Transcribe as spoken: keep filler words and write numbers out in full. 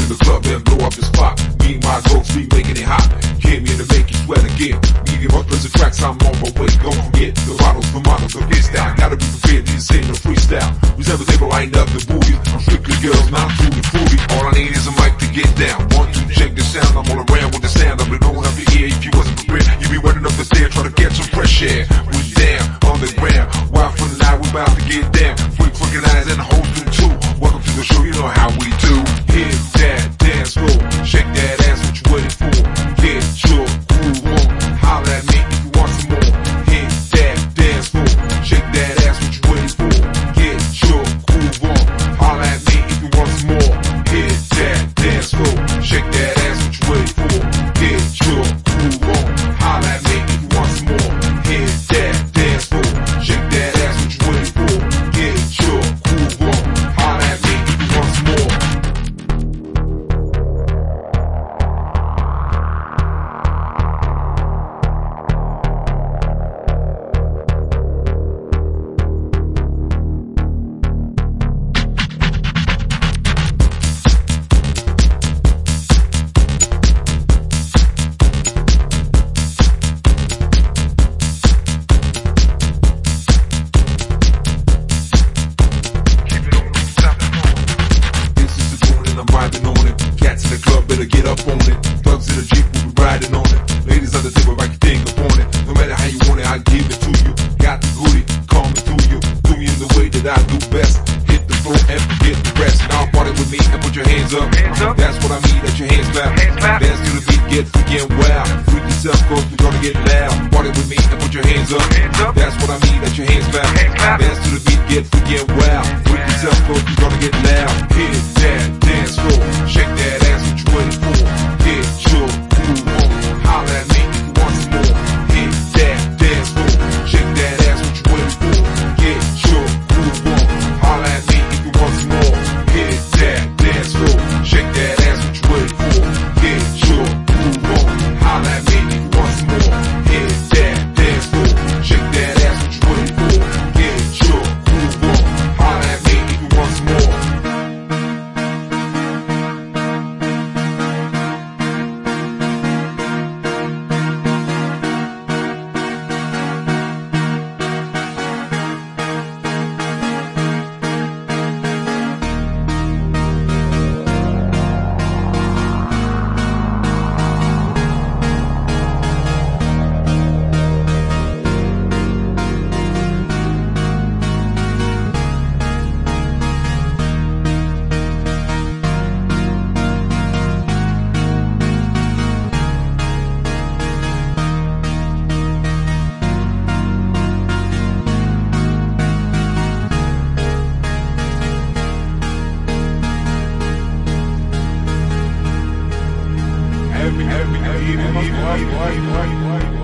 to the club and blow up the spot. Me and my girls be making it hot. Came here to make you sweat again. Medium up as the tracks, I'm on my way. Don't forget the bottles, the models, the get down. Gotta be prepared, this ain't no freestyle. We never take a line up the booty. I'm strictly girls, not truly fruity. All I need is a mic to get down. One, two, check the sound. I'm all around with the sound. I've been blowing up your ear. If you wasn't prepared, you'd be running up the stairs trying to get some fresh air. We down on the ground. Wild for the night, we about to get down. Freak freaking eyes and the whole thing too. Welcome to the show, you know how we do. Hit that dance floor, shake that ass, what you waiting for? Get your groove on, holla at me if you want some more. Hit that dance floor, shake that ass, what you waiting for? Get your groove on, holla at me if you want some more. Hit that dance floor, shake that ass, what you waiting for? Get your groove on, holla at me if you want some more. Hit that dance floor, shake that ass, what you waiting for? Get your groove on, holla at me if you want some more. Better get up on it. Thugs in the Jeep, we'll be riding on it. Ladies on the table, rock your thing up on it. No matter how you want it, I'll give it to you. Got the booty, call me through you. Do me in the way that I do best. Hit the floor and forget the rest. Now party with me and put your hands up. Hands up. That's what I mean, let your hands clap. Hands clap. Dance to the beat, get freaking wild. Freak yourself, cause we're gonna get loud. Party with me and put your hands up. Hands up. That's what I mean, let your hands clap. Hands clap. Dance to the beat, get freaking wild. Freak yourself, cause we're gonna get loud. Hit that dance floor, shake that ass, what you waiting for? Get your groove on, holla at me if you want some more. Hit that dance floor, shake that ass, what you waiting for? Get your groove on, holla at me if you want some more. Hit that dance floor, shake that ass, what you waiting for? Get your groove on, holla at me if you want some more. Hit that dance floor, shake that ass, what you waiting for? Get your groove on, holla at me if you want some more. Every, every, every, every, every, every, every, every, every.